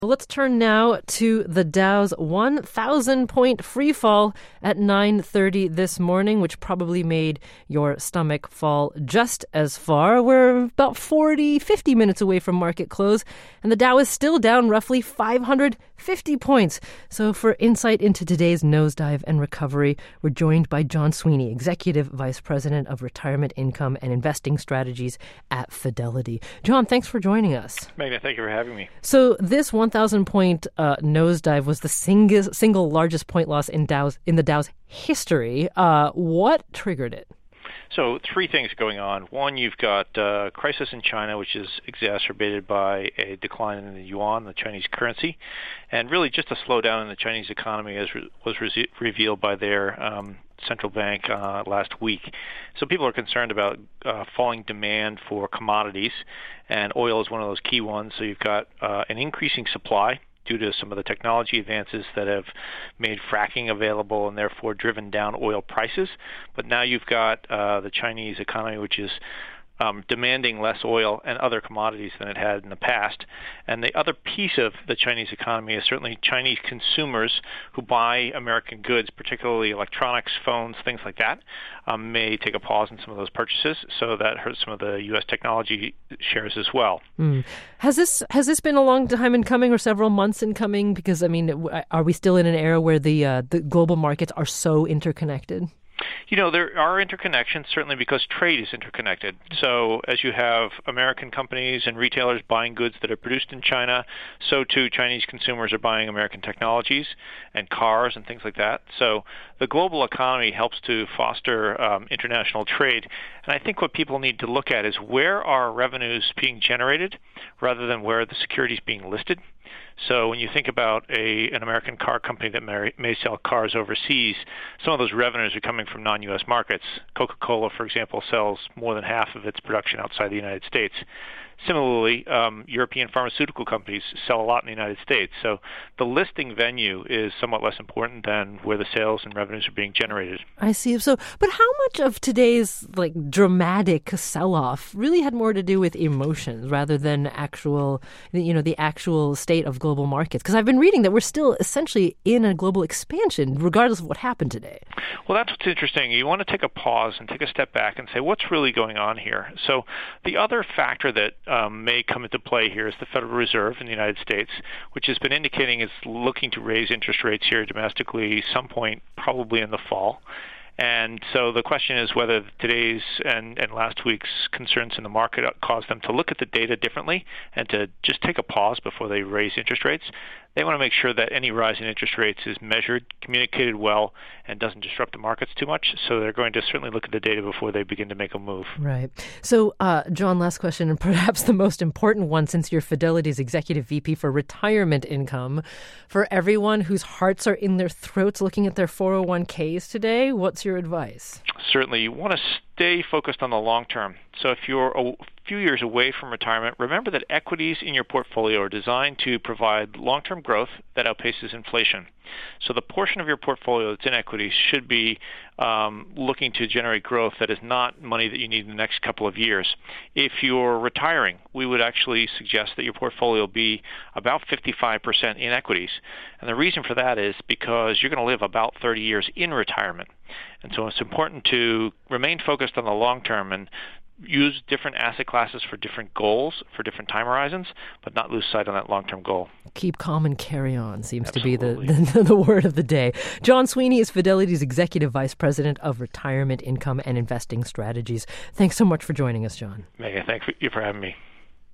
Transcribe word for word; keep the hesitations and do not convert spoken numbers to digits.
Let's turn now to the Dow's one thousand point free fall at nine thirty this morning, which probably made your stomach fall just as far. We're about forty, fifty minutes away from market close, and the Dow is still down roughly five hundred fifty points. So for insight into today's nosedive and recovery, we're joined by John Sweeney, Executive Vice President of Retirement Income and Investing Strategies at Fidelity. John, thanks for joining us. Magna, thank you for having me. So this one thousand point uh, nosedive was the single, single largest point loss in Dow's in the Dow's history. Uh, what triggered it? So three things going on. One, you've got uh, crisis in China, which is exacerbated by a decline in the yuan, the Chinese currency, and really just a slowdown in the Chinese economy, as re- was re- revealed by their um, central bank uh, last week. So people are concerned about uh, falling demand for commodities, and oil is one of those key ones. So you've got uh, an increasing supply due to some of the technology advances that have made fracking available and therefore driven down oil prices. But now you've got uh, the Chinese economy, which is Um, demanding less oil and other commodities than it had in the past. And the other piece of the Chinese economy is certainly Chinese consumers who buy American goods, particularly electronics, phones, things like that, um, may take a pause in some of those purchases. So that hurts some of the U S technology shares as well. Mm. Has this has this been a long time in coming or several months in coming? Because, I mean, are we still in an era where the uh, the global markets are so interconnected? You know, there are interconnections, certainly because trade is interconnected. So as you have American companies and retailers buying goods that are produced in China, so too Chinese consumers are buying American technologies and cars and things like that. So the global economy helps to foster um, international trade. And I think what people need to look at is where are revenues being generated rather than where the security is being listed. So when you think about a an American car company that may, may sell cars overseas, some of those revenues are coming from non-U S markets. Coca-Cola, for example, sells more than half of its production outside the United States. Similarly, um, European pharmaceutical companies sell a lot in the United States. So the listing venue is somewhat less important than where the sales and revenues are being generated. I see. So, but how much of today's like dramatic sell-off really had more to do with emotions rather than actual, you know, the actual state of global markets? Because I've been reading that we're still essentially in a global expansion, regardless of what happened today. Well, that's what's interesting. You want to take a pause and take a step back and say, what's really going on here? So the other factor that Um, may come into play here is the Federal Reserve in the United States, which has been indicating it's looking to raise interest rates here domestically some point probably in the fall. And so the question is whether today's and, and last week's concerns in the market caused them to look at the data differently and to just take a pause before they raise interest rates. They want to make sure that any rise in interest rates is measured, communicated well, and doesn't disrupt the markets too much. So they're going to certainly look at the data before they begin to make a move. Right. So, uh, John, last question, and perhaps the most important one since you're Fidelity's Executive V P for Retirement Income. For everyone whose hearts are in their throats looking at their four oh one k's today, what's your advice? Certainly. You want to stay focused on the long term. So if you're a few years away from retirement, remember that equities in your portfolio are designed to provide long-term growth that outpaces inflation. So the portion of your portfolio that's in equities should be um, looking to generate growth that is not money that you need in the next couple of years. If you're retiring, we would actually suggest that your portfolio be about fifty-five percent in equities. And the reason for that is because you're going to live about thirty years in retirement. And so it's important to remain focused on the long term and use different asset classes for different goals, for different time horizons, but not lose sight on that long-term goal. Keep calm and carry on seems Absolutely. to be the, the, the word of the day. John Sweeney is Fidelity's Executive Vice President of Retirement Income and Investing Strategies. Thanks so much for joining us, John. Megan, thank you for having me.